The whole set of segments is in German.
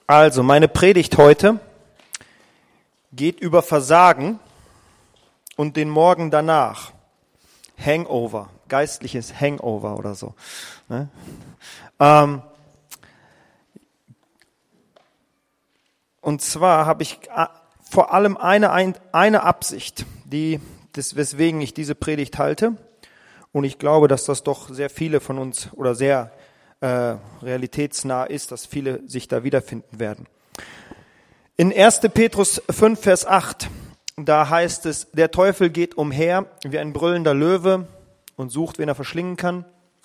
Also, meine Predigt heute geht über Versagen und den Morgen danach. Hangover, geistliches Hangover oder so. Ne? Und zwar habe ich vor allem eine Absicht, weswegen ich diese Predigt halte. Und ich glaube, dass das doch sehr viele von uns oder sehr realitätsnah ist, dass viele sich da wiederfinden werden. In 1. Petrus 5, Vers 8, da heißt es, der Teufel geht umher wie ein brüllender Löwe und sucht, wen er verschlingen kann.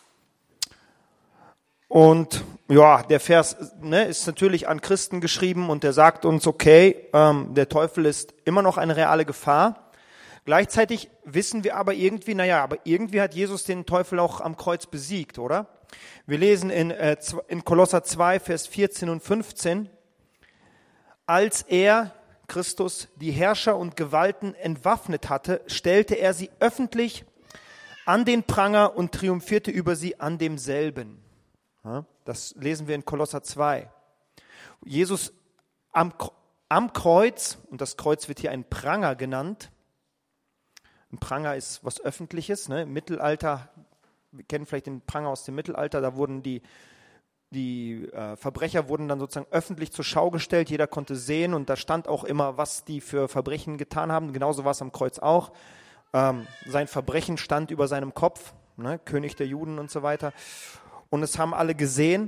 Und ja, der Vers ist natürlich an Christen geschrieben und der sagt uns, okay, der Teufel ist immer noch eine reale Gefahr. Gleichzeitig wissen wir aber irgendwie, aber irgendwie hat Jesus den Teufel auch am Kreuz besiegt, oder? Wir lesen in Kolosser 2, Vers 14 und 15, als er, Christus, die Herrscher und Gewalten entwaffnet hatte, stellte er sie öffentlich an den Pranger und triumphierte über sie an demselben. Das lesen wir in Kolosser 2. Jesus am Kreuz, und das Kreuz wird hier ein Pranger genannt. Ein Pranger ist was Öffentliches, ne? Im Mittelalter, wir kennen vielleicht den Pranger aus dem Mittelalter, da wurden die Verbrecher wurden dann sozusagen öffentlich zur Schau gestellt, jeder konnte sehen und da stand auch immer, was die für Verbrechen getan haben, genauso war es am Kreuz auch. Sein Verbrechen stand über seinem Kopf, ne? König der Juden und so weiter, und es haben alle gesehen.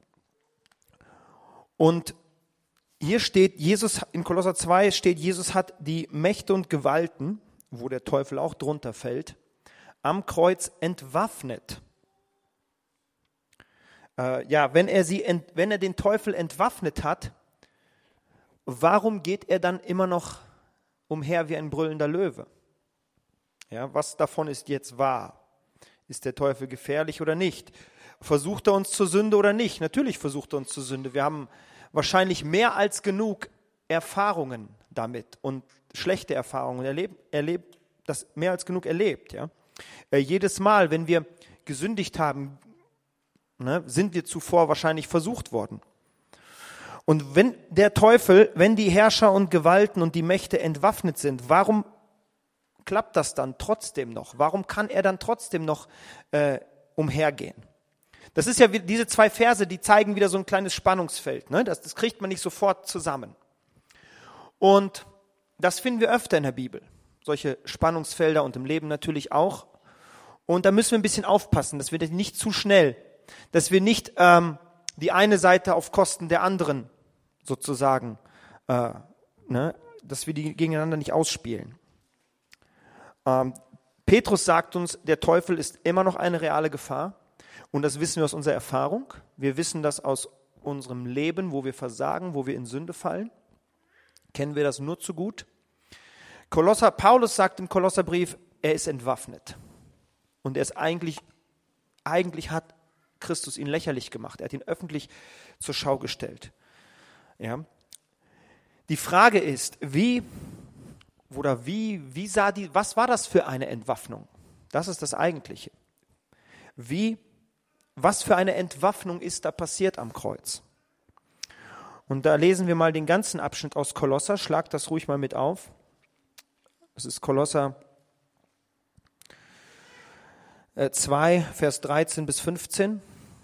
Und hier steht, Jesus, in Kolosser 2 steht, Jesus hat die Mächte und Gewalten, wo der Teufel auch drunter fällt, am Kreuz entwaffnet. Wenn er den Teufel entwaffnet hat, warum geht er dann immer noch umher wie ein brüllender Löwe? Ja, was davon ist jetzt wahr? Ist der Teufel gefährlich oder nicht? Versucht er uns zur Sünde oder nicht? Natürlich versucht er uns zur Sünde. Wir haben wahrscheinlich mehr als genug Erfahrungen damit und schlechte Erfahrungen erlebt, das mehr als genug erlebt. Ja? Jedes Mal, wenn wir gesündigt haben, sind wir zuvor wahrscheinlich versucht worden. Und wenn die Herrscher und Gewalten und die Mächte entwaffnet sind, warum klappt das dann trotzdem noch? Warum kann er dann trotzdem noch umhergehen? Das ist ja diese zwei Verse, die zeigen wieder so ein kleines Spannungsfeld. Ne? Das kriegt man nicht sofort zusammen. Und das finden wir öfter in der Bibel. Solche Spannungsfelder und im Leben natürlich auch. Und da müssen wir ein bisschen aufpassen, dass wir das nicht zu schnell, dass wir nicht die eine Seite auf Kosten der anderen sozusagen, dass wir die gegeneinander nicht ausspielen. Petrus sagt uns, der Teufel ist immer noch eine reale Gefahr. Und das wissen wir aus unserer Erfahrung. Wir wissen das aus unserem Leben, wo wir versagen, wo wir in Sünde fallen. Kennen wir das nur zu gut. Paulus sagt im Kolosserbrief, er ist entwaffnet. Und er ist eigentlich hat Christus ihn lächerlich gemacht. Er hat ihn öffentlich zur Schau gestellt. Ja. Die Frage ist, was war das für eine Entwaffnung? Das ist das Eigentliche. Was für eine Entwaffnung ist da passiert am Kreuz? Und da lesen wir mal den ganzen Abschnitt aus Kolosser. Schlagt das ruhig mal mit auf. Das ist Kolosser 2, Vers 13 bis 15.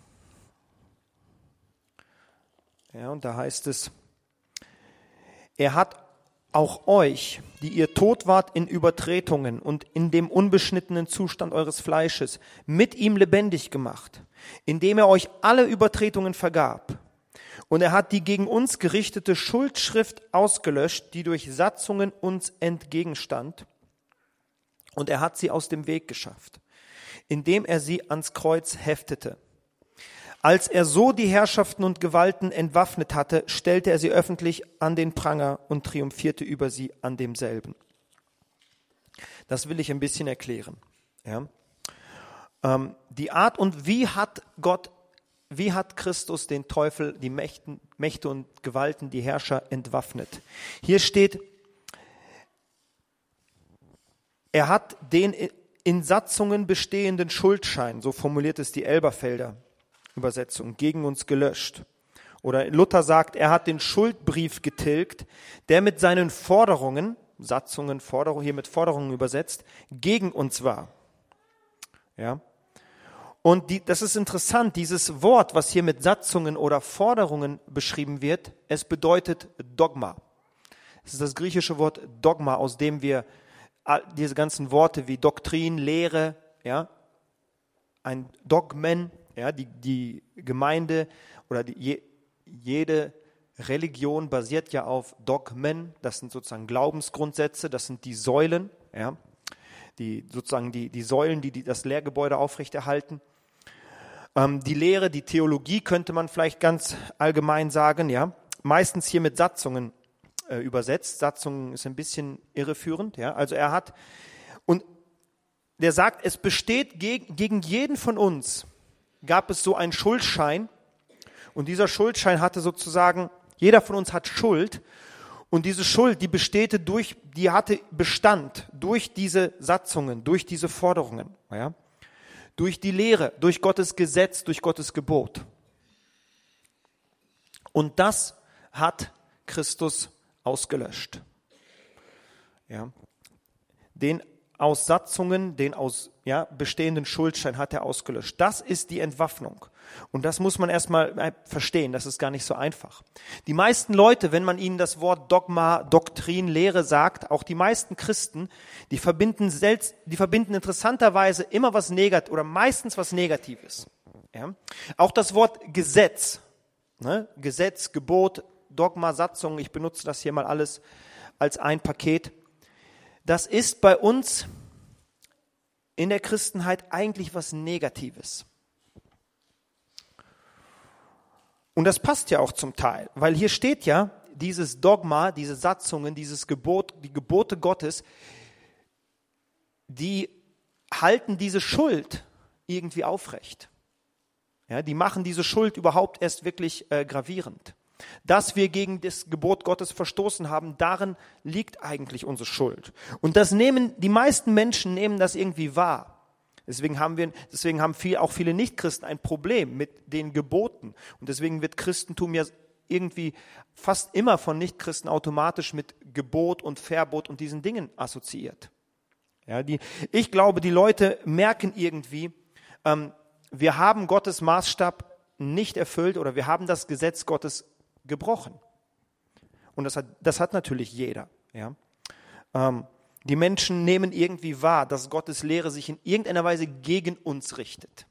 Ja, und da heißt es, er hat auch euch, die ihr tot wart in Übertretungen und in dem unbeschnittenen Zustand eures Fleisches, mit ihm lebendig gemacht, indem er euch alle Übertretungen vergab. Und er hat die gegen uns gerichtete Schuldschrift ausgelöscht, die durch Satzungen uns entgegenstand. Und er hat sie aus dem Weg geschafft, indem er sie ans Kreuz heftete. Als er so die Herrschaften und Gewalten entwaffnet hatte, stellte er sie öffentlich an den Pranger und triumphierte über sie an demselben. Das will ich ein bisschen erklären. Ja. Die Art und wie hat Christus den Teufel, die Mächte und Gewalten, die Herrscher entwaffnet? Hier steht, er hat den in Satzungen bestehenden Schuldschein, so formuliert es die Elberfelder Übersetzung, gegen uns gelöscht Oder Luther sagt, er hat den Schuldbrief getilgt, der mit seinen Forderungen, Satzungen, Forderungen, hier mit Forderungen übersetzt, gegen uns war. Ja. Und das ist interessant, dieses Wort, was hier mit Satzungen oder Forderungen beschrieben wird, es bedeutet Dogma. Es ist das griechische Wort Dogma, aus dem wir diese ganzen Worte wie Doktrin, Lehre, ja, ein Dogmen, ja, die Gemeinde oder jede Religion basiert ja auf Dogmen, das sind sozusagen Glaubensgrundsätze, das sind die Säulen, ja, die Säulen, die das Lehrgebäude aufrechterhalten. Die Lehre, die Theologie könnte man vielleicht ganz allgemein sagen, ja, meistens hier mit Satzungen übersetzt. Satzungen ist ein bisschen irreführend, ja. Also und der sagt, es besteht gegen jeden von uns, gab es so einen Schuldschein, und dieser Schuldschein hatte sozusagen, jeder von uns hat Schuld, und diese Schuld, die hatte Bestand durch diese Satzungen, durch diese Forderungen, ja. Durch die Lehre, durch Gottes Gesetz, durch Gottes Gebot. Und das hat Christus ausgelöscht. Ja. Den aus Satzungen, den aus bestehenden Schuldschein hat er ausgelöscht. Das ist die Entwaffnung. Und das muss man erstmal verstehen, das ist gar nicht so einfach. Die meisten Leute, wenn man ihnen das Wort Dogma, Doktrin, Lehre sagt, auch die meisten Christen, die verbinden interessanterweise immer was Negatives oder meistens was Negatives. Ja? Auch das Wort Gesetz, ne? Gesetz, Gebot, Dogma, Satzung, ich benutze das hier mal alles als ein Paket. Das ist bei uns in der Christenheit eigentlich was Negatives. Und das passt ja auch zum Teil, weil hier steht ja, dieses Dogma, diese Satzungen, dieses Gebot, die Gebote Gottes, die halten diese Schuld irgendwie aufrecht. Ja, die machen diese Schuld überhaupt erst wirklich gravierend. Dass wir gegen das Gebot Gottes verstoßen haben, darin liegt eigentlich unsere Schuld. Und die meisten Menschen nehmen das irgendwie wahr. Deswegen haben auch viele Nichtchristen ein Problem mit den Geboten. Und deswegen wird Christentum ja irgendwie fast immer von Nichtchristen automatisch mit Gebot und Verbot und diesen Dingen assoziiert. Ja, ich glaube, die Leute merken irgendwie, wir haben Gottes Maßstab nicht erfüllt oder wir haben das Gesetz Gottes gebrochen. Und das hat natürlich jeder. Ja. Die Menschen nehmen irgendwie wahr, dass Gottes Lehre sich in irgendeiner Weise gegen uns richtet.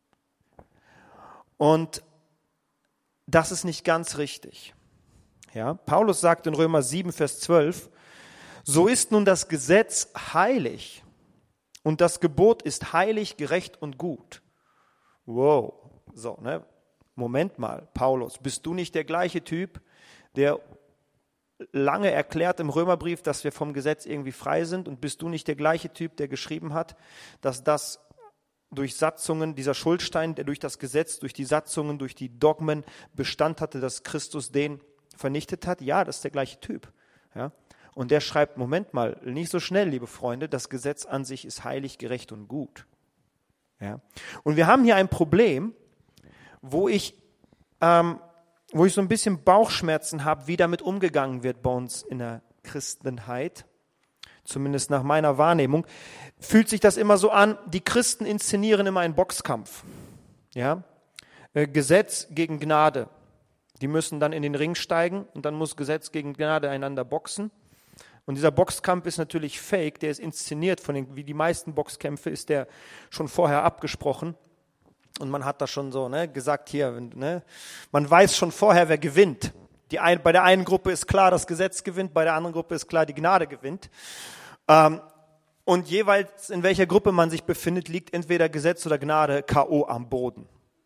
Und das ist nicht ganz richtig. Ja, Paulus sagt in Römer 7, Vers 12, so ist nun das Gesetz heilig und das Gebot ist heilig, gerecht und gut. Wow, so, ne? Moment mal, Paulus, bist du nicht der gleiche Typ, der lange erklärt im Römerbrief, dass wir vom Gesetz irgendwie frei sind, und bist du nicht der gleiche Typ, der geschrieben hat, dass das durch Satzungen, dieser Schuldstein, der durch das Gesetz, durch die Satzungen, durch die Dogmen Bestand hatte, dass Christus den vernichtet hat? Ja, das ist der gleiche Typ. Ja? Und der schreibt, Moment mal, nicht so schnell, liebe Freunde, das Gesetz an sich ist heilig, gerecht und gut. Ja? Und wir haben hier ein Problem, wo ich so ein bisschen Bauchschmerzen habe, wie damit umgegangen wird bei uns in der Christenheit, zumindest nach meiner Wahrnehmung, fühlt sich das immer so an, die Christen inszenieren immer einen Boxkampf. Ja? Gesetz gegen Gnade. Die müssen dann in den Ring steigen und dann muss Gesetz gegen Gnade einander boxen. Und dieser Boxkampf ist natürlich fake, der ist inszeniert, wie die meisten Boxkämpfe ist der schon vorher abgesprochen. Und man hat da schon so gesagt, hier, man weiß schon vorher, wer gewinnt. Bei der einen Gruppe ist klar, das Gesetz gewinnt, bei der anderen Gruppe ist klar, die Gnade gewinnt. Und jeweils, in welcher Gruppe man sich befindet, liegt entweder Gesetz oder Gnade K.O. am Boden.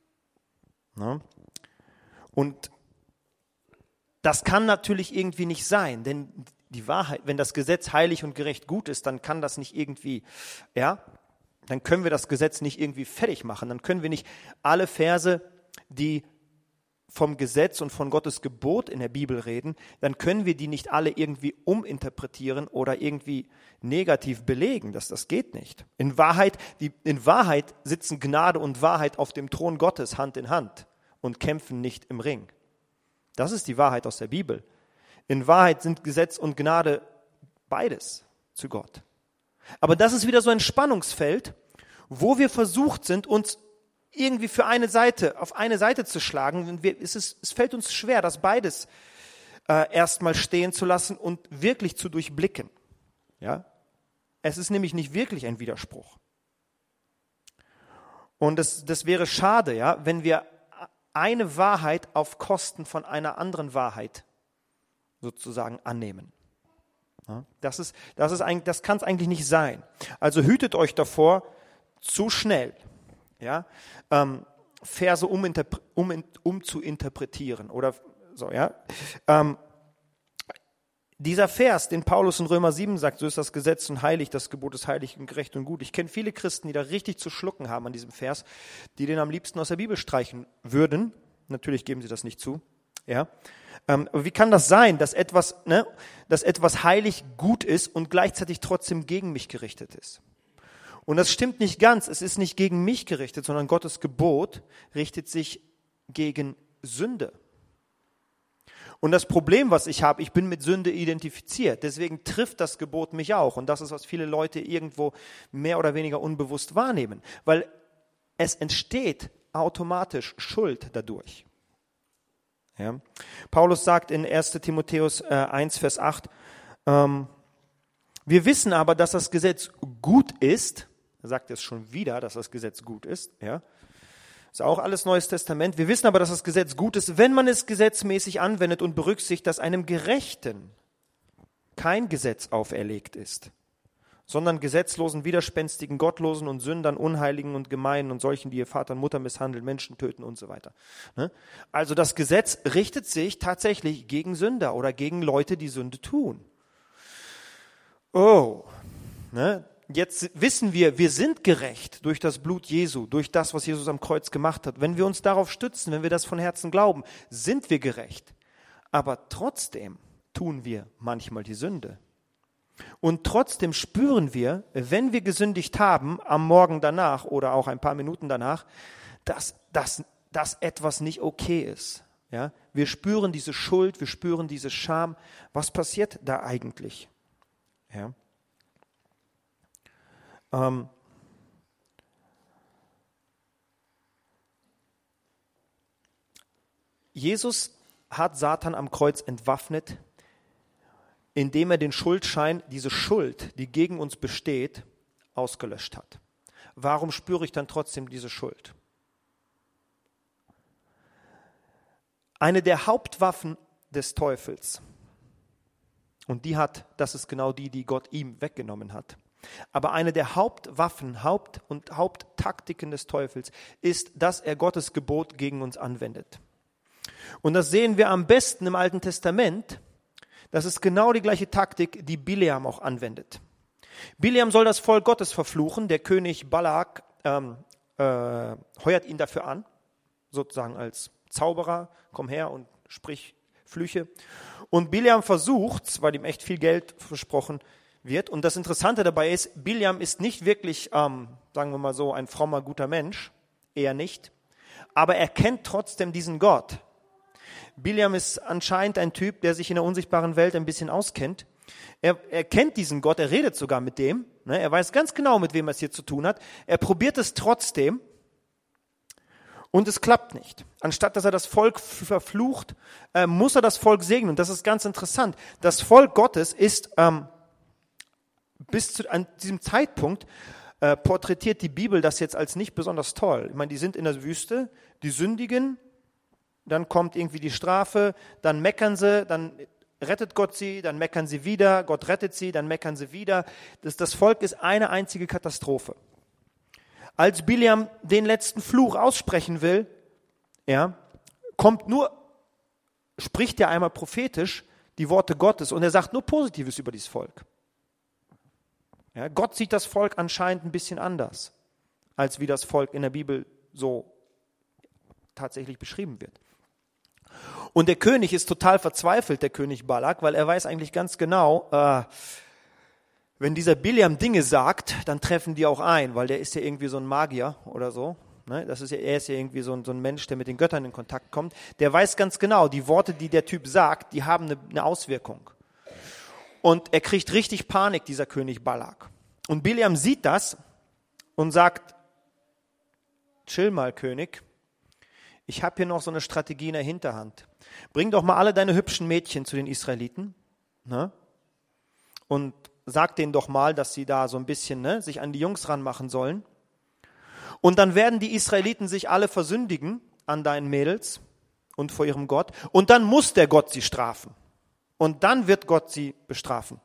Und das kann natürlich irgendwie nicht sein, denn die Wahrheit, wenn das Gesetz heilig und gerecht gut ist, dann kann das nicht irgendwie, dann können wir das Gesetz nicht irgendwie fertig machen. Dann können wir nicht alle Verse, die vom Gesetz und von Gottes Gebot in der Bibel reden, dann können wir die nicht alle irgendwie uminterpretieren oder irgendwie negativ belegen. Das geht nicht. In Wahrheit sitzen Gnade und Wahrheit auf dem Thron Gottes Hand in Hand und kämpfen nicht im Ring. Das ist die Wahrheit aus der Bibel. In Wahrheit sind Gesetz und Gnade beides zu Gott. Aber das ist wieder so ein Spannungsfeld, wo wir versucht sind, uns irgendwie auf eine Seite zu schlagen. Es fällt uns schwer, das beides erstmal stehen zu lassen und wirklich zu durchblicken. Ja? Es ist nämlich nicht wirklich ein Widerspruch. Und das wäre schade, ja, wenn wir eine Wahrheit auf Kosten von einer anderen Wahrheit sozusagen annehmen. Ja? Das kann es eigentlich nicht sein. Also hütet euch davor, zu schnell Verse zu interpretieren oder so, ja. Dieser Vers, den Paulus in Römer 7 sagt, so ist das Gesetz und heilig, das Gebot ist heilig und gerecht und gut. Ich kenne viele Christen, die da richtig zu schlucken haben an diesem Vers, die den am liebsten aus der Bibel streichen würden. Natürlich geben sie das nicht zu. Ja. Aber wie kann das sein, dass etwas heilig gut ist und gleichzeitig trotzdem gegen mich gerichtet ist? Und das stimmt nicht ganz. Es ist nicht gegen mich gerichtet, sondern Gottes Gebot richtet sich gegen Sünde. Und das Problem, was ich habe, ich bin mit Sünde identifiziert. Deswegen trifft das Gebot mich auch. Und das ist, was viele Leute irgendwo mehr oder weniger unbewusst wahrnehmen. Weil es entsteht automatisch Schuld dadurch. Ja. Paulus sagt in 1. Timotheus 1, Vers 8, wir wissen aber, dass das Gesetz gut ist. Er sagt es schon wieder, dass das Gesetz gut ist. Ja. Ist auch alles Neues Testament. Wir wissen aber, dass das Gesetz gut ist, wenn man es gesetzmäßig anwendet und berücksichtigt, dass einem Gerechten kein Gesetz auferlegt ist, sondern gesetzlosen, widerspenstigen, gottlosen und Sündern, Unheiligen und Gemeinen und solchen, die ihr Vater und Mutter misshandeln, Menschen töten und so weiter. Also das Gesetz richtet sich tatsächlich gegen Sünder oder gegen Leute, die Sünde tun. Jetzt wissen wir sind gerecht durch das Blut Jesu, durch das, was Jesus am Kreuz gemacht hat. Wenn wir uns darauf stützen, wenn wir das von Herzen glauben, sind wir gerecht. Aber trotzdem tun wir manchmal die Sünde. Und trotzdem spüren wir, wenn wir gesündigt haben, am Morgen danach oder auch ein paar Minuten danach, dass etwas nicht okay ist. Ja? Wir spüren diese Schuld, wir spüren diese Scham. Was passiert da eigentlich? Ja? Jesus hat Satan am Kreuz entwaffnet, indem er den Schuldschein, diese Schuld, die gegen uns besteht, ausgelöscht hat. Warum spüre ich dann trotzdem diese Schuld? Eine der Hauptwaffen des Teufels, und das ist genau die Gott ihm weggenommen hat. Aber eine der Hauptwaffen, Haupttaktiken des Teufels ist, dass er Gottes Gebot gegen uns anwendet. Und das sehen wir am besten im Alten Testament. Das ist genau die gleiche Taktik, die Bileam auch anwendet. Bileam soll das Volk Gottes verfluchen. Der König Balak heuert ihn dafür an, sozusagen als Zauberer. Komm her und sprich Flüche. Und Bileam versucht's, weil ihm echt viel Geld versprochen wird. Und das Interessante dabei ist, Bileam ist nicht wirklich, sagen wir mal so, ein frommer, guter Mensch. Eher nicht. Aber er kennt trotzdem diesen Gott. Bileam ist anscheinend ein Typ, der sich in der unsichtbaren Welt ein bisschen auskennt. Er kennt diesen Gott, er redet sogar mit dem. Er weiß ganz genau, mit wem er es hier zu tun hat. Er probiert es trotzdem und es klappt nicht. Anstatt dass er das Volk verflucht, muss er das Volk segnen. Und das ist ganz interessant. Das Volk Gottes ist an diesem Zeitpunkt porträtiert die Bibel das jetzt als nicht besonders toll. Ich meine, die sind in der Wüste, die sündigen, dann kommt irgendwie die Strafe, dann meckern sie, dann rettet Gott sie, dann meckern sie wieder, Gott rettet sie, dann meckern sie wieder. Das Volk ist eine einzige Katastrophe. Als Bileam den letzten Fluch aussprechen will, spricht er einmal prophetisch die Worte Gottes und er sagt nur Positives über dieses Volk. Ja, Gott sieht das Volk anscheinend ein bisschen anders, als wie das Volk in der Bibel so tatsächlich beschrieben wird. Und der König ist total verzweifelt, der König Balak, weil er weiß eigentlich ganz genau, wenn dieser Bileam Dinge sagt, dann treffen die auch ein, weil der ist ja irgendwie so ein Magier oder so. ne? Er ist ja irgendwie so ein Mensch, der mit den Göttern in Kontakt kommt, der weiß ganz genau, die Worte, die der Typ sagt, die haben eine Auswirkung. Und er kriegt richtig Panik, dieser König Balak. Und Bileam sieht das und sagt, chill mal, König, ich habe hier noch so eine Strategie in der Hinterhand. Bring doch mal alle deine hübschen Mädchen zu den Israeliten, ne? Und sag denen doch mal, dass sie da so ein bisschen, ne, sich an die Jungs ranmachen sollen. Und dann werden die Israeliten sich alle versündigen an deinen Mädels und vor ihrem Gott. Und dann muss der Gott sie strafen. Und dann wird Gott sie bestrafen.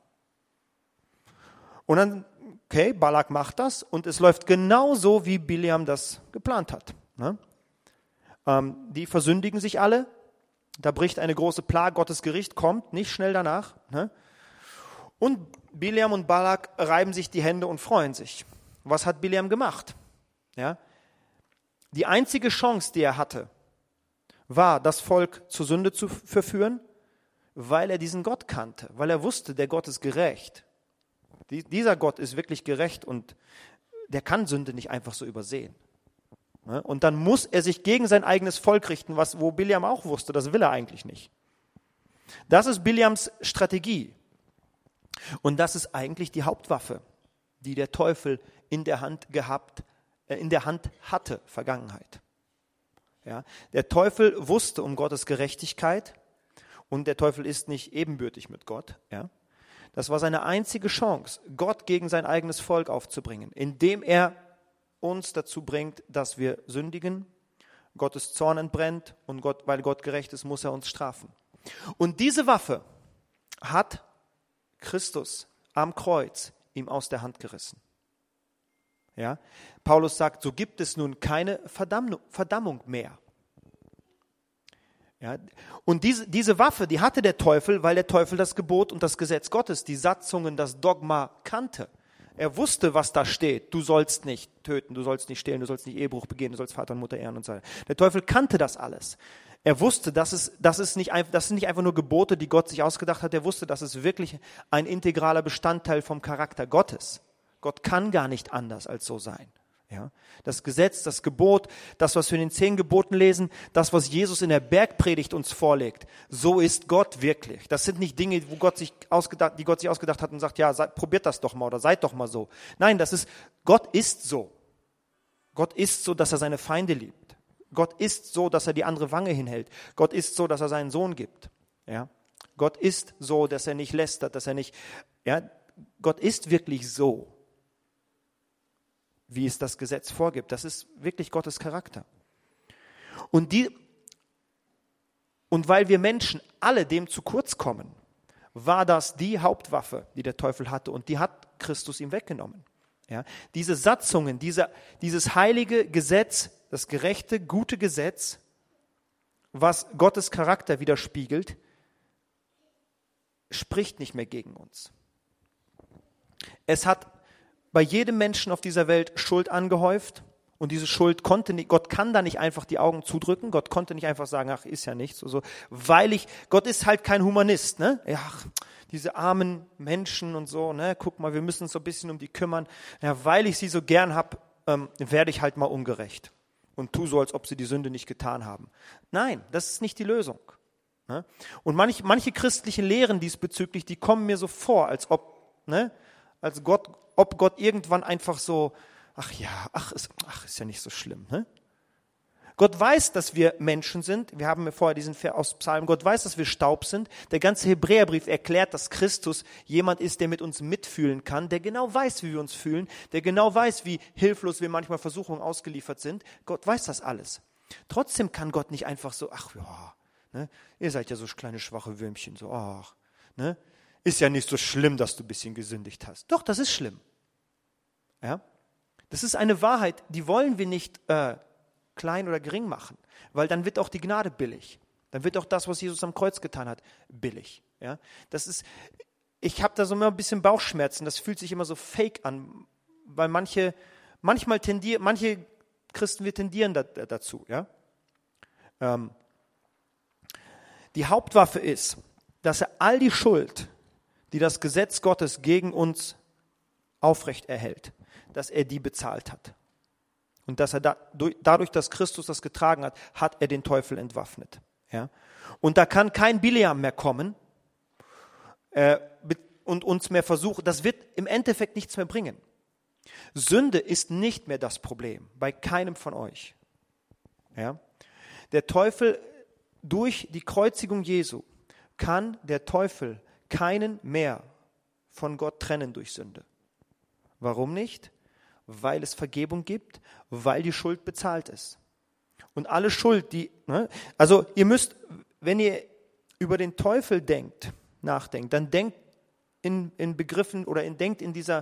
Und dann, okay, Balak macht das und es läuft genau so, wie Bileam das geplant hat, ne? Die versündigen sich alle. Da bricht eine große Plage, Gottes Gericht kommt nicht schnell danach, ne? Und Bileam und Balak reiben sich die Hände und freuen sich. Was hat Bileam gemacht? Ja? Die einzige Chance, die er hatte, war, das Volk zur Sünde zu verführen, weil er diesen Gott kannte, weil er wusste, der Gott ist gerecht. Dieser Gott ist wirklich gerecht und der kann Sünde nicht einfach so übersehen. Ja? Und dann muss er sich gegen sein eigenes Volk richten, wo Bileam auch wusste, das will er eigentlich nicht. Das ist Bileams Strategie. Und das ist eigentlich die Hauptwaffe, die der Teufel in der Hand hatte, Vergangenheit. Ja, der Teufel wusste um Gottes Gerechtigkeit und der Teufel ist nicht ebenbürtig mit Gott. Ja. Das war seine einzige Chance, Gott gegen sein eigenes Volk aufzubringen, indem er uns dazu bringt, dass wir sündigen, Gottes Zorn entbrennt und weil Gott gerecht ist, muss er uns strafen. Und diese Waffe hat Christus am Kreuz ihm aus der Hand gerissen. Ja? Paulus sagt, so gibt es nun keine Verdammung mehr. Ja? Und diese Waffe, die hatte der Teufel, weil der Teufel das Gebot und das Gesetz Gottes, die Satzungen, das Dogma kannte. Er wusste, was da steht. Du sollst nicht töten, du sollst nicht stehlen, du sollst nicht Ehebruch begehen, du sollst Vater und Mutter ehren und so weiter. Der Teufel kannte das alles. Er wusste, das sind nicht einfach nur Gebote, die Gott sich ausgedacht hat. Er wusste, das ist wirklich ein integraler Bestandteil vom Charakter Gottes. Gott kann gar nicht anders als so sein. Ja? Das Gesetz, das Gebot, das, was wir in den 10 Geboten lesen, das, was Jesus in der Bergpredigt uns vorlegt, so ist Gott wirklich. Das sind nicht Dinge, die Gott sich ausgedacht hat und sagt, ja, probiert das doch mal oder seid doch mal so. Nein, Gott ist so. Gott ist so, dass er seine Feinde liebt. Gott ist so, dass er die andere Wange hinhält. Gott ist so, dass er seinen Sohn gibt. Ja? Gott ist so, dass er nicht lästert, dass er nicht, ja, Gott ist wirklich so, wie es das Gesetz vorgibt. Das ist wirklich Gottes Charakter. Und weil wir Menschen alle dem zu kurz kommen, war das die Hauptwaffe, die der Teufel hatte und die hat Christus ihm weggenommen. Ja? Diese Satzungen, dieses heilige Gesetz, das gerechte, gute Gesetz, was Gottes Charakter widerspiegelt, spricht nicht mehr gegen uns. Es hat bei jedem Menschen auf dieser Welt Schuld angehäuft und diese Schuld Gott kann da nicht einfach die Augen zudrücken, Gott konnte nicht einfach sagen, ach, ist ja nichts, so, Gott ist halt kein Humanist, ne? Ja, diese armen Menschen und so, ne? Guck mal, wir müssen uns so ein bisschen um die kümmern. Ja, weil ich sie so gern habe, werde ich halt mal ungerecht und tu so, als ob sie die Sünde nicht getan haben. Nein, das ist nicht die Lösung. Ne? Und manche christliche Lehren diesbezüglich, die kommen mir so vor, als ob Gott irgendwann einfach so, ist ja nicht so schlimm. Ne? Gott weiß, dass wir Menschen sind. Wir haben vorher diesen Vers aus Psalm. Gott weiß, dass wir Staub sind. Der ganze Hebräerbrief erklärt, dass Christus jemand ist, der mit uns mitfühlen kann, der genau weiß, wie wir uns fühlen, der genau weiß, wie hilflos wir manchmal Versuchungen ausgeliefert sind. Gott weiß das alles. Trotzdem kann Gott nicht einfach so, ne, ihr seid ja so kleine schwache Würmchen, so, ne, ist ja nicht so schlimm, dass du ein bisschen gesündigt hast. Doch, das ist schlimm. Ja? Das ist eine Wahrheit, die wollen wir nicht klein oder gering machen, weil dann wird auch die Gnade billig. Dann wird auch das, was Jesus am Kreuz getan hat, billig. Ja? Ich habe da so immer ein bisschen Bauchschmerzen, das fühlt sich immer so fake an, weil manche Christen, wir tendieren dazu. Ja? Die Hauptwaffe ist, dass er all die Schuld, die das Gesetz Gottes gegen uns aufrecht erhält, dass er die bezahlt hat. Und dass er dadurch, dass Christus das getragen hat, hat er den Teufel entwaffnet. Ja? Und da kann kein Bileam mehr kommen und uns mehr versuchen. Das wird im Endeffekt nichts mehr bringen. Sünde ist nicht mehr das Problem, bei keinem von euch. Ja? Der Teufel, durch die Kreuzigung Jesu, kann der Teufel keinen mehr von Gott trennen durch Sünde. Warum nicht? Weil es Vergebung gibt, weil die Schuld bezahlt ist. Und alle Schuld, also ihr müsst, wenn ihr über den Teufel nachdenkt, dann denkt in Begriffen oder denkt in dieser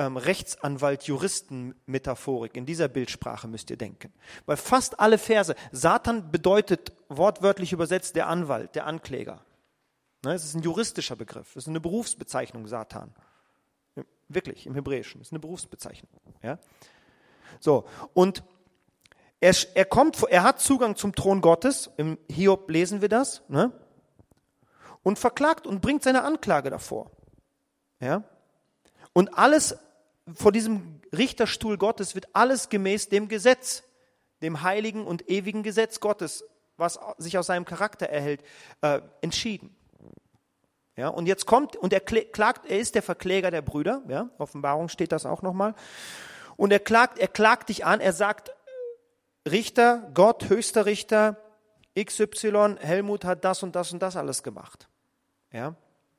Rechtsanwalt-Juristen-Metaphorik, in dieser Bildsprache müsst ihr denken. Weil fast alle Verse, Satan bedeutet wortwörtlich übersetzt der Anwalt, der Ankläger. Es ist ein juristischer Begriff, es ist eine Berufsbezeichnung, Satan. Wirklich, im Hebräischen, es ist eine Berufsbezeichnung. Ja? So, und er hat Zugang zum Thron Gottes, im Hiob lesen wir das, ne? Und verklagt und bringt seine Anklage davor. Ja? Und alles vor diesem Richterstuhl Gottes wird alles gemäß dem Gesetz, dem heiligen und ewigen Gesetz Gottes, was sich aus seinem Charakter erhält, entschieden. Ja, und jetzt kommt, und er ist der Verkläger der Brüder, ja, Offenbarung steht das auch nochmal, und er klagt dich an, er sagt, Richter, Gott, höchster Richter, XY, Helmut hat das und das und das alles gemacht. Ja.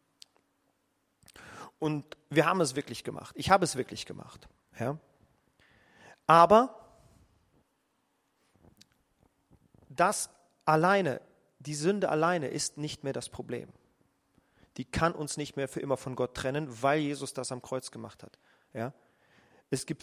Und wir haben es wirklich gemacht, ich habe es wirklich gemacht. Ja. Aber das alleine, die Sünde alleine ist nicht mehr das Problem. Die kann uns nicht mehr für immer von Gott trennen, weil Jesus das am Kreuz gemacht hat. Ja? Es gibt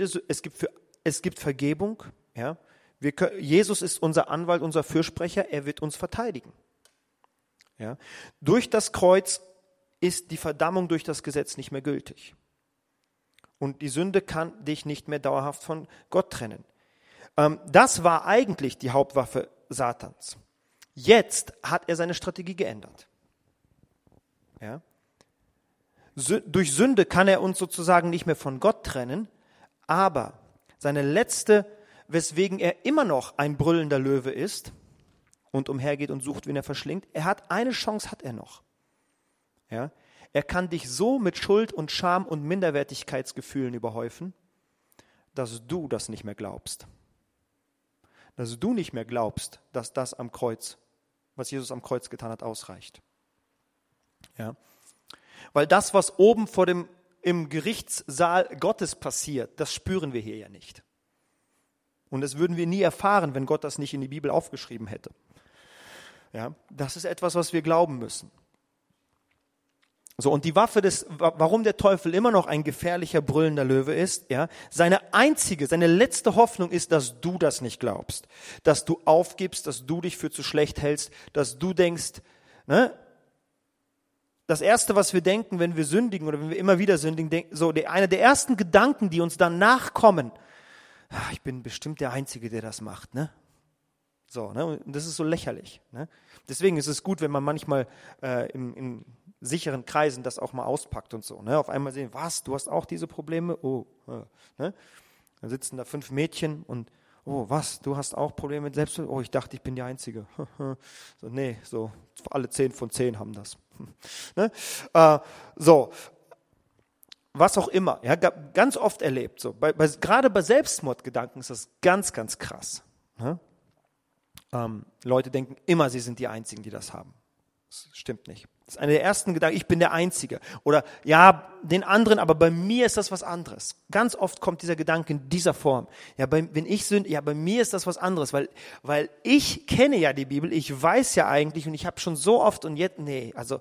Vergebung. Ja? Jesus ist unser Anwalt, unser Fürsprecher. Er wird uns verteidigen. Ja? Durch das Kreuz ist die Verdammung durch das Gesetz nicht mehr gültig. Und die Sünde kann dich nicht mehr dauerhaft von Gott trennen. Das war eigentlich die Hauptwaffe Satans. Jetzt hat er seine Strategie geändert. Ja? Durch Sünde kann er uns sozusagen nicht mehr von Gott trennen, aber seine letzte, weswegen er immer noch ein brüllender Löwe ist und umhergeht und sucht, wen er verschlingt, eine Chance hat er noch. Ja? Er kann dich so mit Schuld und Scham und Minderwertigkeitsgefühlen überhäufen, dass du das nicht mehr glaubst. Dass du nicht mehr glaubst, dass das am Kreuz, was Jesus am Kreuz getan hat, ausreicht. Ja. Weil das, was oben im Gerichtssaal Gottes passiert, das spüren wir hier ja nicht. Und das würden wir nie erfahren, wenn Gott das nicht in die Bibel aufgeschrieben hätte. Ja, das ist etwas, was wir glauben müssen. So, und die Waffe warum der Teufel immer noch ein gefährlicher, brüllender Löwe ist, ja, seine letzte Hoffnung ist, dass du das nicht glaubst. Dass du aufgibst, dass du dich für zu schlecht hältst, dass du denkst, ne, das Erste, was wir denken, wenn wir sündigen oder wenn wir immer wieder sündigen, einer der ersten Gedanken, die uns dann nachkommen, ich bin bestimmt der Einzige, der das macht, ne? So, ne? Und das ist so lächerlich. Ne? Deswegen ist es gut, wenn man manchmal in sicheren Kreisen das auch mal auspackt und so. Ne? Auf einmal sehen, was, du hast auch diese Probleme? Oh, ne? Dann sitzen da 5 Mädchen und oh, was, du hast auch Probleme mit Selbstbewusstsein? Oh, ich dachte, ich bin die Einzige. So, nee, so alle 10 von 10 haben das. Ne? So, was auch immer. Ja, ganz oft erlebt. So. Gerade bei Selbstmordgedanken ist das ganz, ganz krass. Ne? Leute denken immer, sie sind die Einzigen, die das haben. Das stimmt nicht. Das ist einer der ersten Gedanken, ich bin der Einzige. Oder ja, den anderen, aber bei mir ist das was anderes. Ganz oft kommt dieser Gedanke in dieser Form. Ja, wenn ich sünde, ja, bei mir ist das was anderes, weil ich kenne ja die Bibel, ich weiß ja eigentlich und ich habe schon so oft und jetzt, nee, also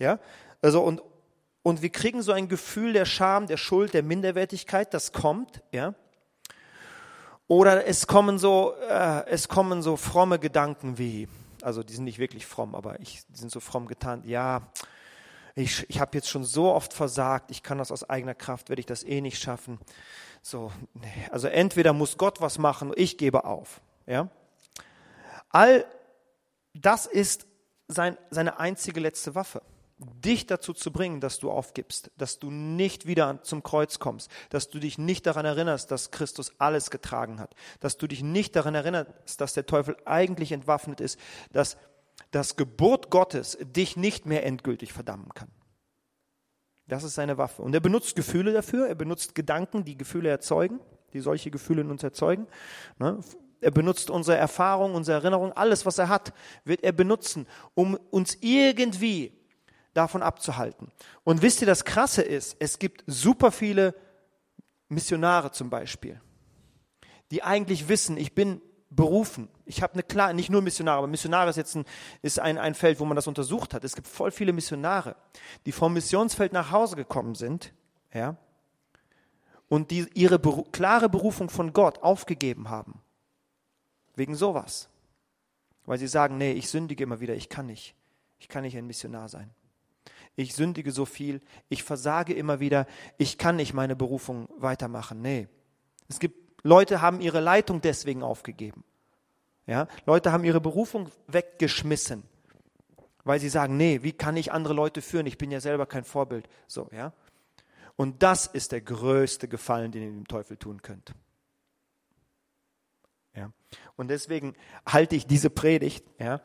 und wir kriegen so ein Gefühl der Scham, der Schuld, der Minderwertigkeit, das kommt, ja. Oder es kommen so fromme Gedanken wie, also die sind nicht wirklich fromm, aber die sind so fromm getan, ja, ich habe jetzt schon so oft versagt, ich kann das aus eigener Kraft, werde ich das eh nicht schaffen. So, nee, also entweder muss Gott was machen, ich gebe auf. Ja? All das ist seine einzige letzte Waffe. dich dazu zu bringen, dass du aufgibst, dass du nicht wieder zum Kreuz kommst, dass du dich nicht daran erinnerst, dass Christus alles getragen hat, dass du dich nicht daran erinnerst, dass der Teufel eigentlich entwaffnet ist, dass das Gebot Gottes dich nicht mehr endgültig verdammen kann. Das ist seine Waffe. Und er benutzt Gefühle dafür, er benutzt Gedanken, die Gefühle erzeugen, die solche Gefühle in uns erzeugen. Er benutzt unsere Erfahrung, unsere Erinnerung, alles, was er hat, wird er benutzen, um uns irgendwie davon abzuhalten. Und wisst ihr, das Krasse ist, es gibt super viele Missionare zum Beispiel, die eigentlich wissen, ich bin berufen. Ich habe eine klare, nicht nur Missionare, aber Missionare ist jetzt ein Feld, wo man das untersucht hat. Es gibt voll viele Missionare, die vom Missionsfeld nach Hause gekommen sind, ja, und die ihre klare Berufung von Gott aufgegeben haben. Wegen sowas. Weil sie sagen, nee, ich sündige immer wieder, ich kann nicht ein Missionar sein. Ich sündige so viel, ich versage immer wieder, ich kann nicht meine Berufung weitermachen. Nee. Es gibt Leute, haben ihre Leitung deswegen aufgegeben. Ja? Leute haben ihre Berufung weggeschmissen, weil sie sagen, nee, wie kann ich andere Leute führen? Ich bin ja selber kein Vorbild. So, ja? Und das ist der größte Gefallen, den ihr dem Teufel tun könnt. Ja? Und deswegen halte ich diese Predigt. Ja?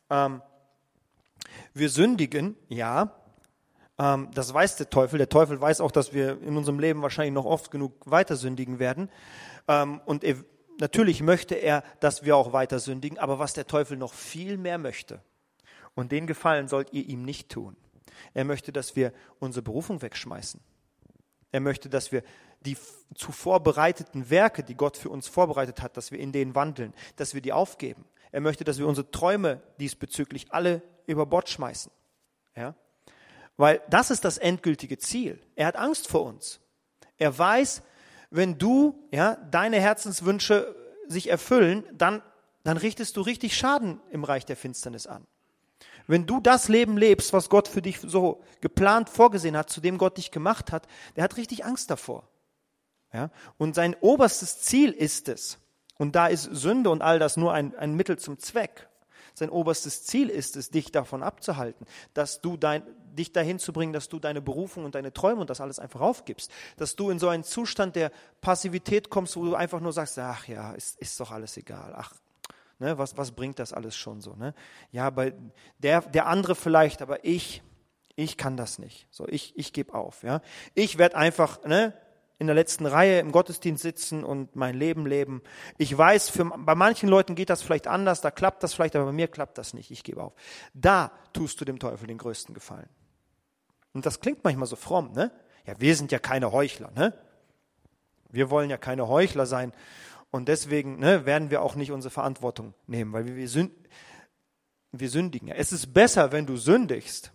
Wir sündigen, ja. Das weiß der Teufel. Der Teufel weiß auch, dass wir in unserem Leben wahrscheinlich noch oft genug weiter sündigen werden. Und natürlich möchte er, dass wir auch weiter sündigen. Aber was der Teufel noch viel mehr möchte, und den Gefallen sollt ihr ihm nicht tun. Er möchte, dass wir unsere Berufung wegschmeißen. Er möchte, dass wir die zuvor bereiteten Werke, die Gott für uns vorbereitet hat, dass wir in denen wandeln, dass wir die aufgeben. Er möchte, dass wir unsere Träume diesbezüglich alle über Bord schmeißen. Ja? Weil das ist das endgültige Ziel. Er hat Angst vor uns. Er weiß, wenn deine Herzenswünsche sich erfüllen, dann richtest du richtig Schaden im Reich der Finsternis an. Wenn du das Leben lebst, was Gott für dich so geplant vorgesehen hat, zu dem Gott dich gemacht hat, der hat richtig Angst davor. Ja? Und sein oberstes Ziel ist es, und da ist Sünde und all das nur ein Mittel zum Zweck. Sein oberstes Ziel ist es, dich davon abzuhalten, dass du dich dahin zu bringen, dass du deine Berufung und deine Träume und das alles einfach aufgibst. Dass du in so einen Zustand der Passivität kommst, wo du einfach nur sagst, ach ja, ist doch alles egal. Ach, ne, was bringt das alles schon so? Ne? Ja, bei der andere vielleicht, aber ich kann das nicht. So, ich gebe auf. Ja? Ich werde einfach in der letzten Reihe im Gottesdienst sitzen und mein Leben leben. Ich weiß, bei manchen Leuten geht das vielleicht anders, da klappt das vielleicht, aber bei mir klappt das nicht. Ich gebe auf. Da tust du dem Teufel den größten Gefallen. Und das klingt manchmal so fromm, ne? Ja, wir sind ja keine Heuchler, ne? Wir wollen ja keine Heuchler sein und deswegen werden wir auch nicht unsere Verantwortung nehmen, weil wir sündigen. Es ist besser, wenn du sündigst,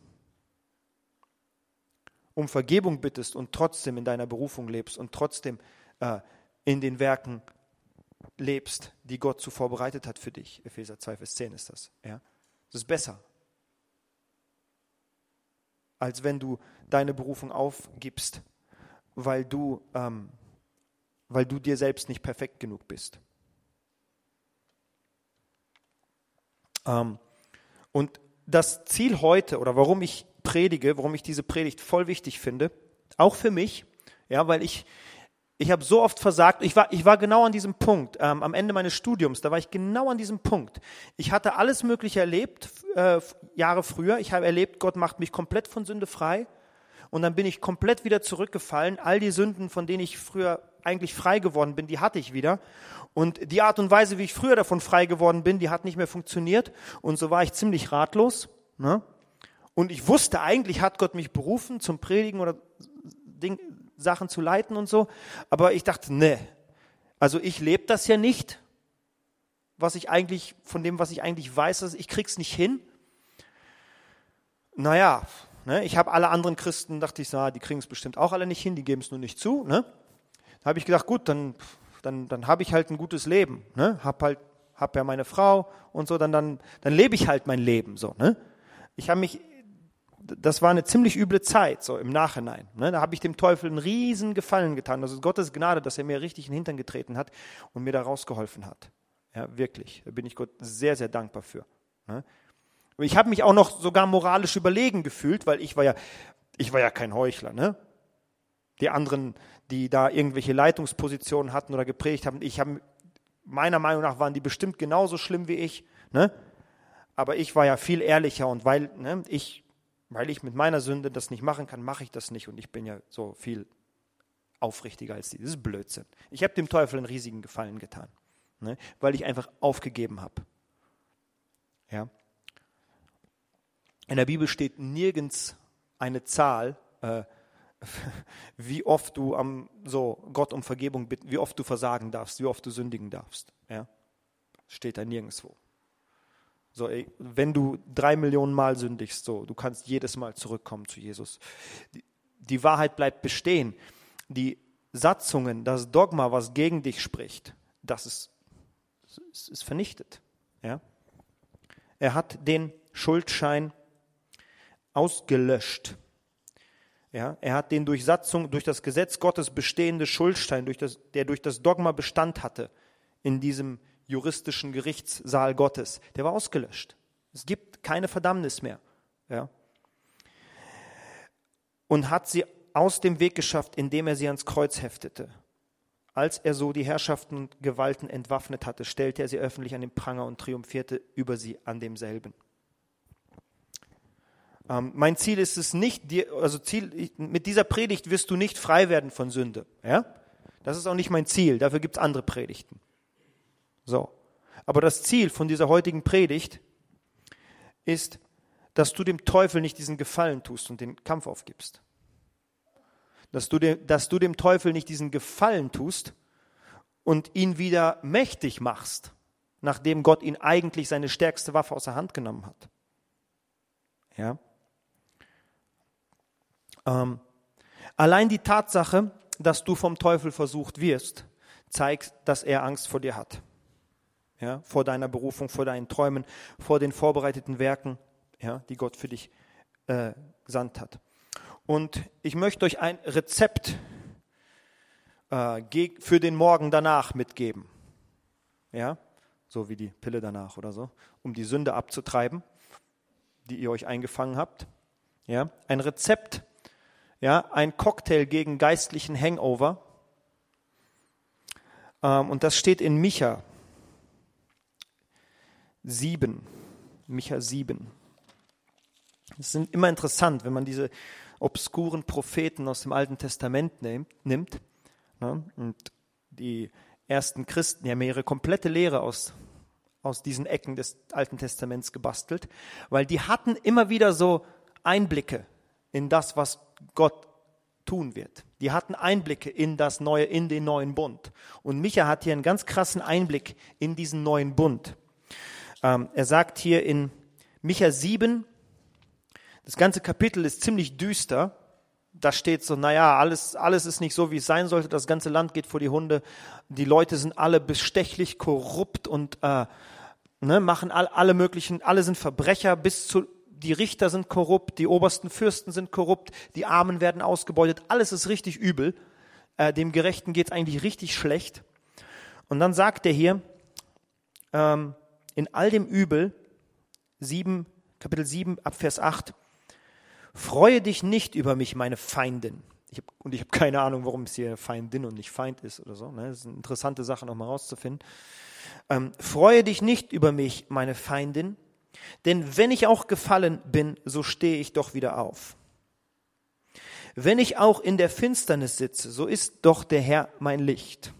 um Vergebung bittest und trotzdem in deiner Berufung lebst und trotzdem in den Werken lebst, die Gott zuvor bereitet hat für dich. Epheser 2, Vers 10 ist das. Ja? Das ist besser, als wenn du deine Berufung aufgibst, weil du dir selbst nicht perfekt genug bist. Und das Ziel heute, oder warum ich predige, warum ich diese Predigt voll wichtig finde, auch für mich, ja, weil ich habe so oft versagt, ich war genau an diesem Punkt, am Ende meines Studiums, da war ich genau an diesem Punkt. Ich hatte alles Mögliche erlebt, Jahre früher, ich habe erlebt, Gott macht mich komplett von Sünde frei und dann bin ich komplett wieder zurückgefallen, all die Sünden, von denen ich früher eigentlich frei geworden bin, die hatte ich wieder und die Art und Weise, wie ich früher davon frei geworden bin, die hat nicht mehr funktioniert und so war ich ziemlich ratlos, ne? Und ich wusste, eigentlich hat Gott mich berufen zum Predigen oder Sachen zu leiten und so. Aber ich dachte, nee, also ich lebe das ja nicht, was ich eigentlich weiß, also ich krieg's nicht hin. Naja, ich habe alle anderen Christen, dachte ich, die kriegen es bestimmt auch alle nicht hin, die geben es nur nicht zu. Ne? Da habe ich gedacht, gut, dann habe ich halt ein gutes Leben. Ne? Hab ja meine Frau und so, dann lebe ich halt mein Leben so. Ne? Das war eine ziemlich üble Zeit, so im Nachhinein. Ne? Da habe ich dem Teufel einen riesen Gefallen getan. Das ist Gottes Gnade, dass er mir richtig in den Hintern getreten hat und mir da rausgeholfen hat. Ja, wirklich. Da bin ich Gott sehr, sehr dankbar für. Ne? Ich habe mich auch noch sogar moralisch überlegen gefühlt, weil ich war ja kein Heuchler, ne? Die anderen, die da irgendwelche Leitungspositionen hatten oder gepredigt haben, meiner Meinung nach waren die bestimmt genauso schlimm wie ich, ne? Aber ich war ja viel ehrlicher und weil ich mit meiner Sünde das nicht machen kann, mache ich das nicht und ich bin ja so viel aufrichtiger als die. Das ist Blödsinn. Ich habe dem Teufel einen riesigen Gefallen getan, ne? Weil ich einfach aufgegeben habe. Ja. In der Bibel steht nirgends eine Zahl, wie oft du Gott um Vergebung bitten, wie oft du versagen darfst, wie oft du sündigen darfst. Ja? Steht da nirgendwo. So, wenn du 3 Millionen Mal sündigst, du kannst jedes Mal zurückkommen zu Jesus. Die Wahrheit bleibt bestehen. Die Satzungen, das Dogma, was gegen dich spricht, das ist vernichtet. Ja? Er hat den Schuldschein ausgelöscht. Ja, er hat den durch Satzung, durch das Gesetz Gottes bestehende Schuldschein, der durch das Dogma Bestand hatte, in diesem juristischen Gerichtssaal Gottes, der war ausgelöscht. Es gibt keine Verdammnis mehr. Ja. Und hat sie aus dem Weg geschafft, indem er sie ans Kreuz heftete. Als er so die Herrschaften und Gewalten entwaffnet hatte, stellte er sie öffentlich an den Pranger und triumphierte über sie an demselben. Mein Ziel ist es nicht, mit dieser Predigt wirst du nicht frei werden von Sünde. Ja? Das ist auch nicht mein Ziel, dafür gibt es andere Predigten. So. Aber das Ziel von dieser heutigen Predigt ist, dass du dem Teufel nicht diesen Gefallen tust und den Kampf aufgibst. Dass du dem Teufel nicht diesen Gefallen tust und ihn wieder mächtig machst, nachdem Gott ihn eigentlich seine stärkste Waffe aus der Hand genommen hat. Ja? Allein die Tatsache, dass du vom Teufel versucht wirst, zeigt, dass er Angst vor dir hat. Ja, vor deiner Berufung, vor deinen Träumen, vor den vorbereiteten Werken, ja, die Gott für dich gesandt hat. Und ich möchte euch ein Rezept für den Morgen danach mitgeben. Ja, so wie die Pille danach oder so, um die Sünde abzutreiben, die ihr euch eingefangen habt. Ja, ein Rezept, ja, ein Cocktail gegen geistlichen Hangover. Und das steht in Micha 7. Micha 7. Es ist immer interessant, wenn man diese obskuren Propheten aus dem Alten Testament nimmt. Ne? Und die ersten Christen, die haben ihre komplette Lehre aus diesen Ecken des Alten Testaments gebastelt, weil die hatten immer wieder so Einblicke in das, was Gott tun wird. Die hatten Einblicke in den neuen Bund. Und Micha hat hier einen ganz krassen Einblick in diesen neuen Bund. Er sagt hier in Micha 7, das ganze Kapitel ist ziemlich düster. Da steht so, alles ist nicht so, wie es sein sollte. Das ganze Land geht vor die Hunde. Die Leute sind alle bestechlich, korrupt und machen alle möglichen, alle sind Verbrecher, die Richter sind korrupt, die obersten Fürsten sind korrupt, die Armen werden ausgebeutet. Alles ist richtig übel. Dem Gerechten geht es eigentlich richtig schlecht. Und dann sagt er hier, in all dem Übel, Kapitel 7, ab Vers 8, freue dich nicht über mich, meine Feindin. Ich habe keine Ahnung, warum es hier Feindin und nicht Feind ist oder so. Ne? Das ist eine interessante Sache, nochmal rauszufinden. Freue dich nicht über mich, meine Feindin, denn wenn ich auch gefallen bin, so stehe ich doch wieder auf. Wenn ich auch in der Finsternis sitze, so ist doch der Herr mein Licht.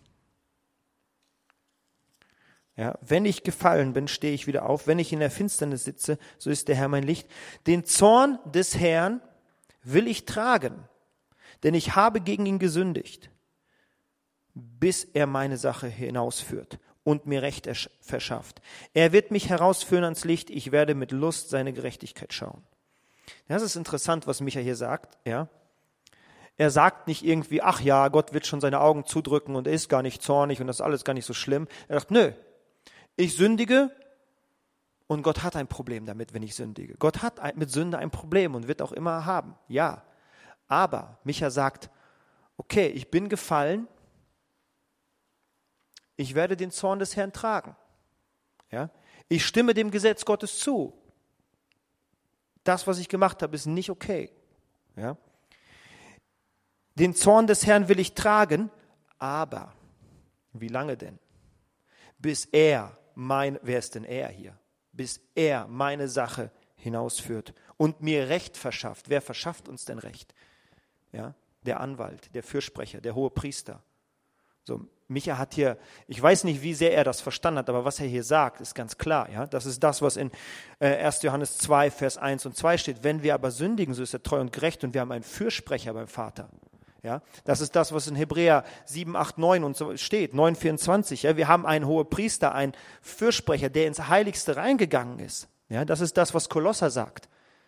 Ja, wenn ich gefallen bin, stehe ich wieder auf. Wenn ich in der Finsternis sitze, so ist der Herr mein Licht. Den Zorn des Herrn will ich tragen, denn ich habe gegen ihn gesündigt, bis er meine Sache hinausführt und mir Recht verschafft. Er wird mich herausführen ans Licht, ich werde mit Lust seine Gerechtigkeit schauen. Das ist interessant, was Micha hier sagt. Ja? Er sagt nicht irgendwie, ach ja, Gott wird schon seine Augen zudrücken und er ist gar nicht zornig und das ist alles gar nicht so schlimm. Er sagt, nö, ich sündige und Gott hat ein Problem damit, wenn ich sündige. Gott hat mit Sünde ein Problem und wird auch immer haben, ja. Aber Micha sagt, okay, ich bin gefallen, ich werde den Zorn des Herrn tragen. Ja? Ich stimme dem Gesetz Gottes zu. Das, was ich gemacht habe, ist nicht okay. Ja? Den Zorn des Herrn will ich tragen, aber wie lange denn? Bis wer ist denn er hier? Bis er meine Sache hinausführt und mir Recht verschafft. Wer verschafft uns denn Recht? Ja? Der Anwalt, der Fürsprecher, der Hohepriester. So, Micha hat hier, ich weiß nicht, wie sehr er das verstanden hat, aber was er hier sagt, ist ganz klar. Ja? Das ist das, was in 1. Johannes 2, Vers 1 und 2 steht. Wenn wir aber sündigen, so ist er treu und gerecht und wir haben einen Fürsprecher beim Vater. Ja? Das ist das, was in Hebräer 7, 8, 9 und so steht, 9, 24. Ja? Wir haben einen Hohepriester, einen Fürsprecher, der ins Heiligste reingegangen ist. Ja? Das ist das, was Kolosser sagt.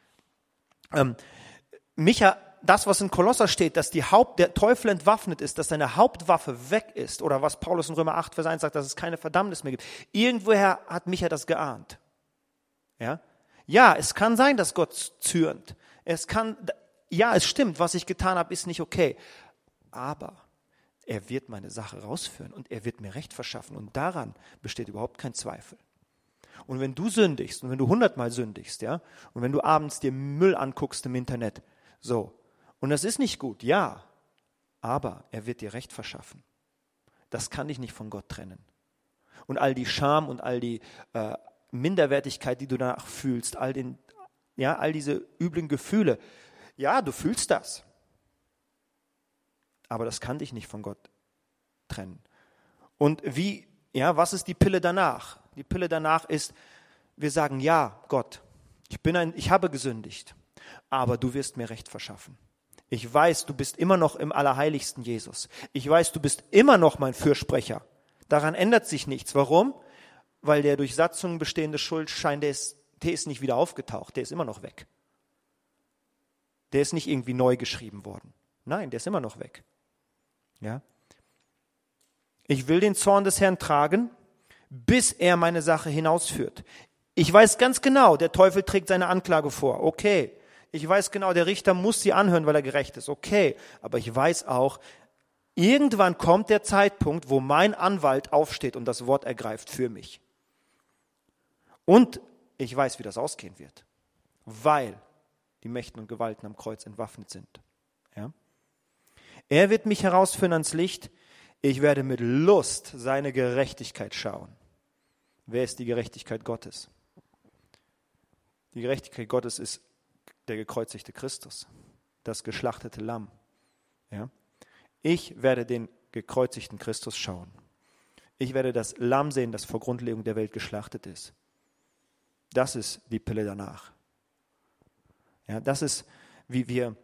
Micha, das, was in Kolosser steht, dass der Teufel entwaffnet ist, dass seine Hauptwaffe weg ist, oder was Paulus in Römer 8, Vers 1 sagt, dass es keine Verdammnis mehr gibt. Irgendwoher hat Micha das geahnt. Ja, es kann sein, dass Gott zürnt. Es stimmt, was ich getan habe, ist nicht okay. Aber er wird meine Sache rausführen und er wird mir Recht verschaffen. Und daran besteht überhaupt kein Zweifel. Und wenn du sündigst und wenn du 100-mal sündigst, ja, und wenn du abends dir Müll anguckst im Internet, so, und das ist nicht gut, ja, aber er wird dir Recht verschaffen. Das kann dich nicht von Gott trennen. Und all die Scham und all die Minderwertigkeit, die du danach fühlst, all diese üblen Gefühle, ja, du fühlst das. Aber das kann dich nicht von Gott trennen. Und was ist die Pille danach? Die Pille danach ist, wir sagen, ja, Gott, ich habe gesündigt, aber du wirst mir Recht verschaffen. Ich weiß, du bist immer noch im Allerheiligsten, Jesus. Ich weiß, du bist immer noch mein Fürsprecher. Daran ändert sich nichts. Warum? Weil der durch Satzungen bestehende Schuldschein, der ist nicht wieder aufgetaucht, der ist immer noch weg. Der ist nicht irgendwie neu geschrieben worden. Nein, der ist immer noch weg. Ja? Ich will den Zorn des Herrn tragen, bis er meine Sache hinausführt. Ich weiß ganz genau, der Teufel trägt seine Anklage vor. Okay. Ich weiß genau, der Richter muss sie anhören, weil er gerecht ist. Okay. Aber ich weiß auch, irgendwann kommt der Zeitpunkt, wo mein Anwalt aufsteht und das Wort ergreift für mich. Und ich weiß, wie das ausgehen wird. Weil die Mächte und Gewalten am Kreuz entwaffnet sind. Ja? Er wird mich herausführen ans Licht. Ich werde mit Lust seine Gerechtigkeit schauen. Wer ist die Gerechtigkeit Gottes? Die Gerechtigkeit Gottes ist der gekreuzigte Christus, das geschlachtete Lamm. Ja? Ich werde den gekreuzigten Christus schauen. Ich werde das Lamm sehen, das vor Grundlegung der Welt geschlachtet ist. Das ist die Pille danach. Ja, das ist, wie wir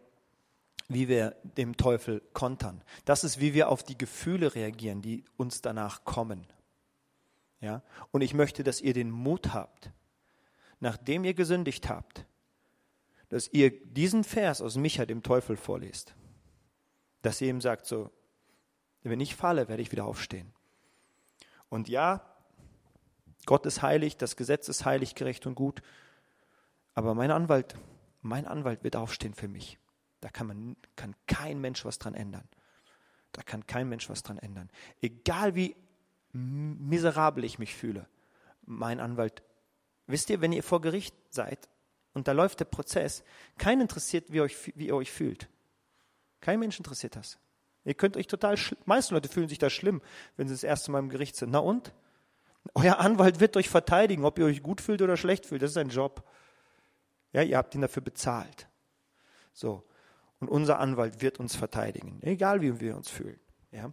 dem Teufel kontern. Das ist, wie wir auf die Gefühle reagieren, die uns danach kommen. Ja? Und ich möchte, dass ihr den Mut habt, nachdem ihr gesündigt habt, dass ihr diesen Vers aus Micha dem Teufel vorlest. Dass ihr ihm sagt, so, wenn ich falle, werde ich wieder aufstehen. Und ja, Gott ist heilig, das Gesetz ist heilig, gerecht und gut, aber mein Anwalt wird aufstehen für mich. Da kann kein Mensch was dran ändern. Da kann kein Mensch was dran ändern. Egal wie miserabel ich mich fühle, mein Anwalt, wisst ihr, wenn ihr vor Gericht seid und da läuft der Prozess, keinen interessiert, wie ihr euch fühlt. Kein Mensch interessiert das. Ihr könnt euch meisten Leute fühlen sich da schlimm, wenn sie das erste Mal im Gericht sind. Na und? Euer Anwalt wird euch verteidigen, ob ihr euch gut fühlt oder schlecht fühlt. Das ist ein Job. Ja, ihr habt ihn dafür bezahlt. So. Und unser Anwalt wird uns verteidigen, egal wie wir uns fühlen. Ja?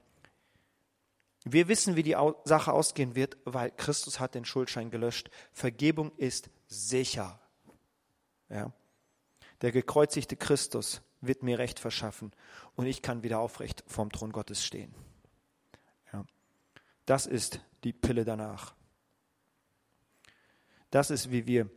Wir wissen, wie die Sache ausgehen wird, weil Christus hat den Schuldschein gelöscht. Vergebung ist sicher. Ja? Der gekreuzigte Christus wird mir Recht verschaffen und ich kann wieder aufrecht vorm Thron Gottes stehen. Ja? Das ist die Pille danach. Das ist, wie wir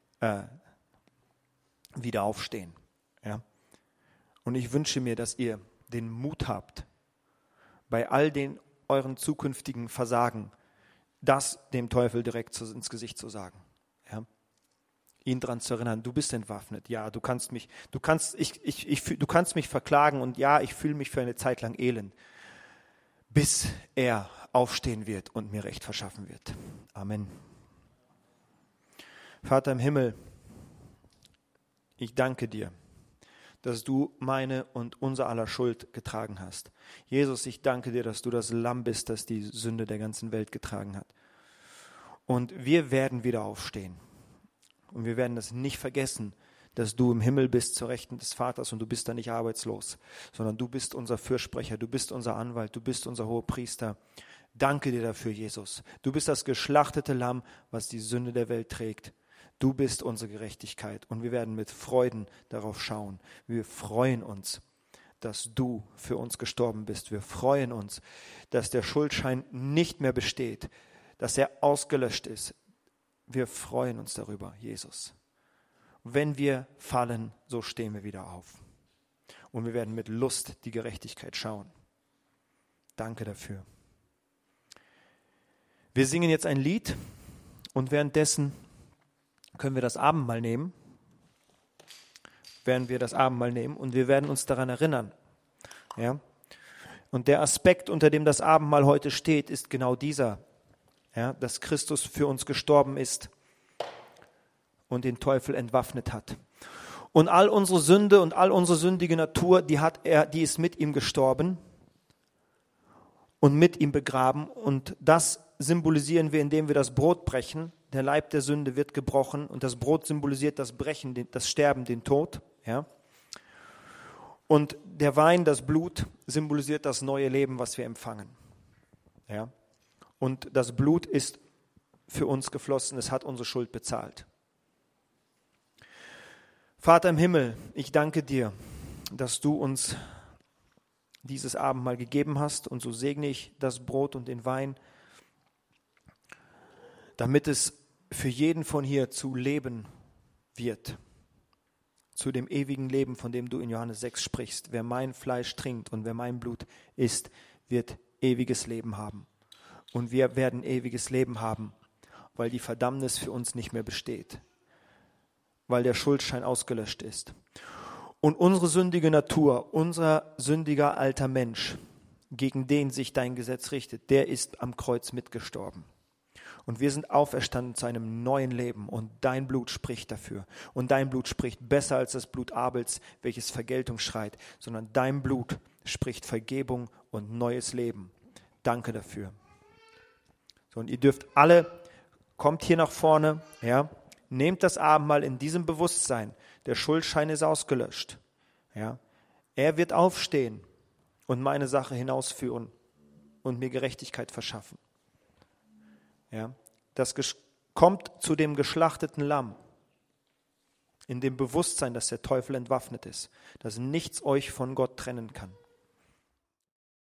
wieder aufstehen. Ja? Und ich wünsche mir, dass ihr den Mut habt, bei all den euren zukünftigen Versagen, das dem Teufel direkt ins Gesicht zu sagen. Ja? Ihn daran zu erinnern, du bist entwaffnet. Ja, du kannst mich verklagen und ja, ich fühle mich für eine Zeit lang elend, bis er aufstehen wird und mir Recht verschaffen wird. Amen. Vater im Himmel, ich danke dir, dass du meine und unser aller Schuld getragen hast. Jesus, ich danke dir, dass du das Lamm bist, das die Sünde der ganzen Welt getragen hat. Und wir werden wieder aufstehen. Und wir werden das nicht vergessen, dass du im Himmel bist zur Rechten des Vaters und du bist da nicht arbeitslos, sondern du bist unser Fürsprecher, du bist unser Anwalt, du bist unser Hohepriester. Danke dir dafür, Jesus. Du bist das geschlachtete Lamm, was die Sünde der Welt trägt. Du bist unsere Gerechtigkeit und wir werden mit Freuden darauf schauen. Wir freuen uns, dass du für uns gestorben bist. Wir freuen uns, dass der Schuldschein nicht mehr besteht, dass er ausgelöscht ist. Wir freuen uns darüber, Jesus. Wenn wir fallen, so stehen wir wieder auf. Und wir werden mit Lust die Gerechtigkeit schauen. Danke dafür. Wir singen jetzt ein Lied und währenddessen können wir das Abendmahl nehmen. Und wir werden uns daran erinnern. Ja? Und der Aspekt, unter dem das Abendmahl heute steht, ist genau dieser. Ja? Dass Christus für uns gestorben ist und den Teufel entwaffnet hat. Und all unsere Sünde und all unsere sündige Natur, die ist mit ihm gestorben und mit ihm begraben. Und das symbolisieren wir, indem wir das Brot brechen. Der Leib der Sünde wird gebrochen und das Brot symbolisiert das Brechen, das Sterben, den Tod. Ja? Und der Wein, das Blut, symbolisiert das neue Leben, was wir empfangen. Ja? Und das Blut ist für uns geflossen, es hat unsere Schuld bezahlt. Vater im Himmel, ich danke dir, dass du uns dieses Abendmahl gegeben hast und so segne ich das Brot und den Wein, damit es für jeden von hier zu Leben wird, zu dem ewigen Leben, von dem du in Johannes 6 sprichst. Wer mein Fleisch trinkt und wer mein Blut isst, wird ewiges Leben haben. Und wir werden ewiges Leben haben, weil die Verdammnis für uns nicht mehr besteht, weil der Schuldschein ausgelöscht ist. Und unsere sündige Natur, unser sündiger alter Mensch, gegen den sich dein Gesetz richtet, der ist am Kreuz mitgestorben. Und wir sind auferstanden zu einem neuen Leben und dein Blut spricht dafür. Und dein Blut spricht besser als das Blut Abels, welches Vergeltung schreit, sondern dein Blut spricht Vergebung und neues Leben. Danke dafür. So, und ihr dürft alle, kommt hier nach vorne, ja, nehmt das Abendmahl in diesem Bewusstsein. Der Schuldschein ist ausgelöscht. Ja. Er wird aufstehen und meine Sache hinausführen und mir Gerechtigkeit verschaffen. Ja. Das kommt zu dem geschlachteten Lamm in dem Bewusstsein, dass der Teufel entwaffnet ist, dass nichts euch von Gott trennen kann.